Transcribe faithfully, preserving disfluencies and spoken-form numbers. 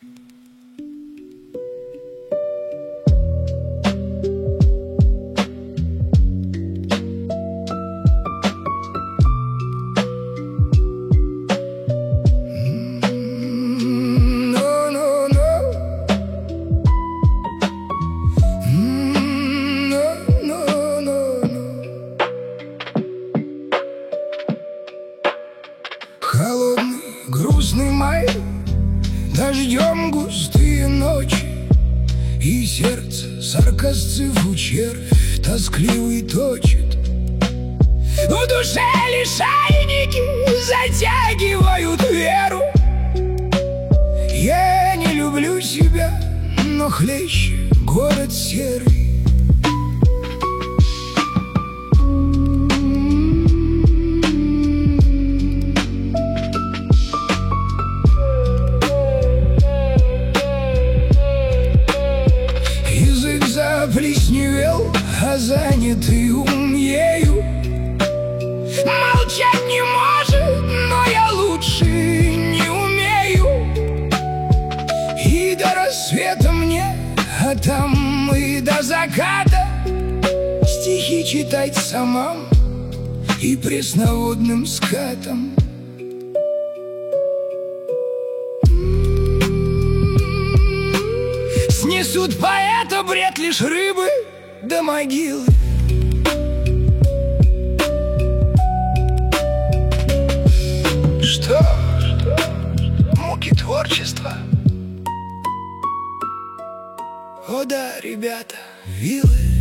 Холодный, грустный май, дождем густые ночи, и сердце саркасцев червь тоскливый точит. В душе лишайники затягивают веру. Я не люблю себя, но хлеще город серый. Заплесневел, а занятый ум ею молчать не может, но я лучше не умею. И до рассвета мне, а там и до заката стихи читать самам и пресноводным скатам. Снесут поэта бред лишь рыбы до могилы. Что? Муки творчества. О да, ребята, вилы.